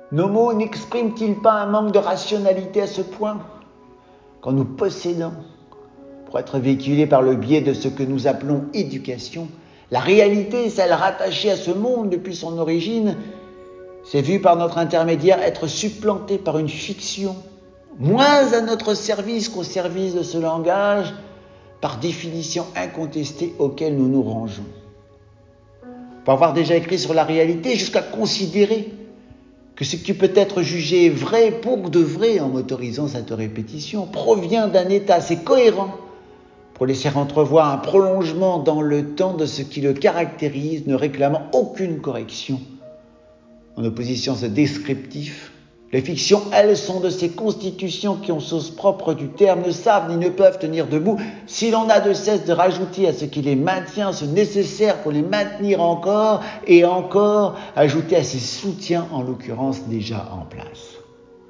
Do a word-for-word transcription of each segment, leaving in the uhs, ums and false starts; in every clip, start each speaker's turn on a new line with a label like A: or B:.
A: Nos mots n'expriment-ils pas un manque de rationalité à ce point? Quand nous possédons, pour être véhiculés par le biais de ce que nous appelons éducation, la réalité, celle rattachée à ce monde depuis son origine, s'est vue par notre intermédiaire être supplantée par une fiction, moins à notre service qu'au service de ce langage, par définition incontestée auquel nous nous rangeons. Pour avoir déjà écrit sur la réalité, jusqu'à considérer que ce qui peut être jugé vrai pour de vrai en m'autorisant cette répétition provient d'un état assez cohérent pour laisser entrevoir un prolongement dans le temps de ce qui le caractérise, ne réclamant aucune correction. En opposition à ce descriptif, les fictions, elles, sont de ces constitutions qui, en sauce propre du terme, ne savent ni ne peuvent tenir debout si l'on n'a de cesse de rajouter à ce qui les maintient ce nécessaire pour les maintenir encore et encore, ajouter à ces soutiens, en l'occurrence déjà en place.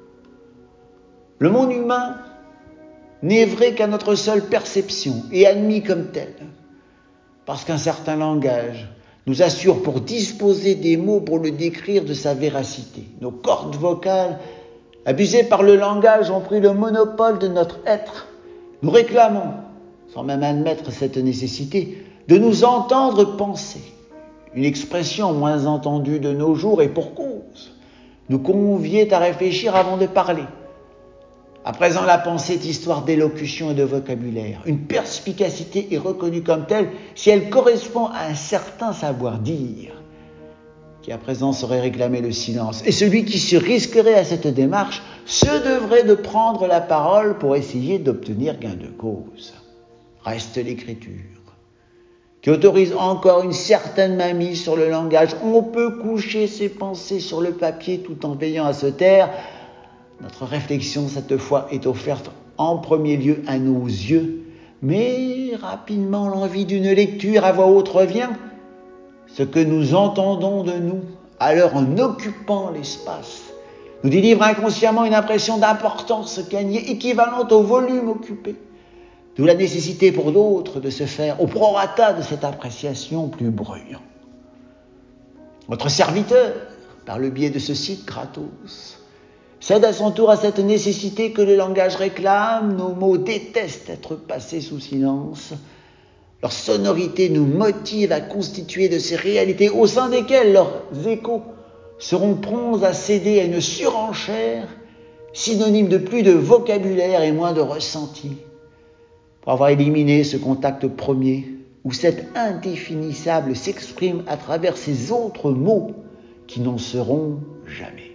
A: Le monde humain n'est vrai qu'à notre seule perception et admis comme tel, parce qu'un certain langage nous assure pour disposer des mots pour le décrire de sa véracité. Nos cordes vocales, abusées par le langage, ont pris le monopole de notre être. Nous réclamons, sans même admettre cette nécessité, de nous entendre penser. Une expression moins entendue de nos jours et pour cause, nous conviait à réfléchir avant de parler. À présent, la pensée est histoire d'élocution et de vocabulaire. Une perspicacité est reconnue comme telle si elle correspond à un certain savoir-dire, qui à présent saurait réclamer le silence. Et celui qui se risquerait à cette démarche se devrait de prendre la parole pour essayer d'obtenir gain de cause. Reste l'écriture, qui autorise encore une certaine mainmise sur le langage. On peut coucher ses pensées sur le papier tout en veillant à se taire. Notre réflexion, cette fois, est offerte en premier lieu à nos yeux, mais rapidement l'envie d'une lecture à voix haute revient. Ce que nous entendons de nous, alors en occupant l'espace, nous délivre inconsciemment une impression d'importance gagnée équivalente au volume occupé. D'où la nécessité pour d'autres de se faire au prorata de cette appréciation plus bruyante. Notre serviteur, par le biais de ce site gratos, cède à son tour à cette nécessité que le langage réclame. Nos mots détestent être passés sous silence. Leur sonorité nous motive à constituer de ces réalités au sein desquelles leurs échos seront prompts à céder à une surenchère, synonyme de plus de vocabulaire et moins de ressenti. Pour avoir éliminé ce contact premier, où cet indéfinissable s'exprime à travers ces autres mots qui n'en seront jamais.